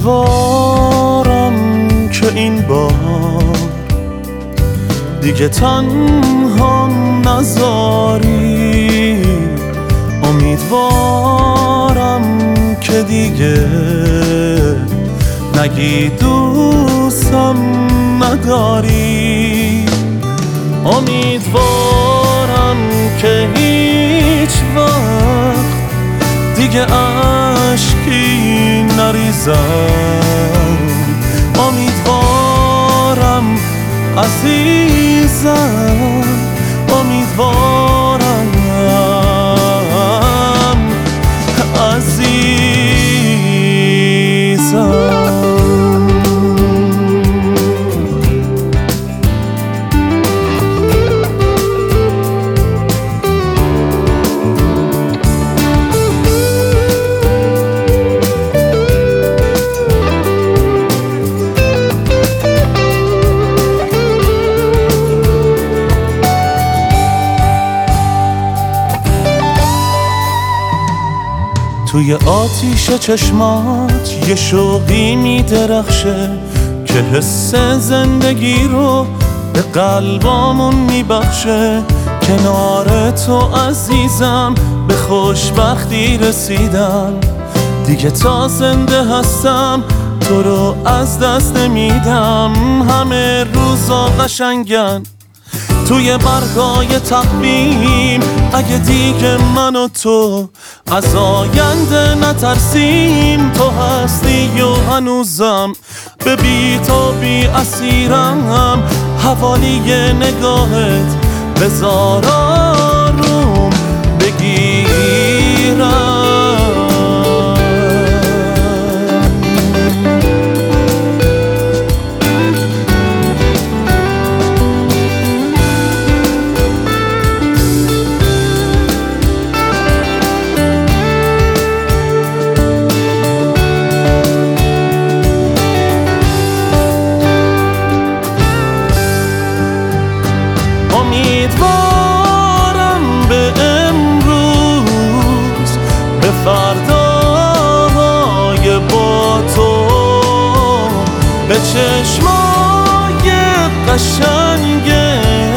امیدوارم که این بار دیگه تنها نذاری، امیدوارم که دیگه نگی دوستم نداری، امیدوارم که هیچ وقت دیگه اشکی نریزم، امیدوارم عزیزم، امیدوارم عزیزم. توی آتیش چشمات یه شوقی میدرخشه که حس زندگی رو به قلبامون میبخشه، کنار تو عزیزم به خوشبختی رسیدم، دیگه تا زنده هستم تو رو از دست نمیدم، همه روزا قشنگن توی برگای تقویم، اگه دیگه من و تو از آینده نترسیم، تو هستی و هنوزم به بی‌تابی اسیرم، حوالی نگاهت بذار آروم بگیرم. امیدوارم به امروز، به فرداهای با تو، به چشمای قشنگه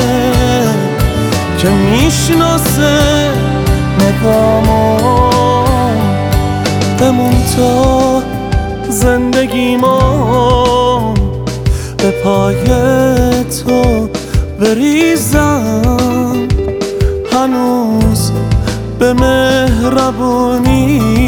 که میشناسه نگامو، بمون تا زندگیمو به پای تو بریزم، هنوز به مهربونی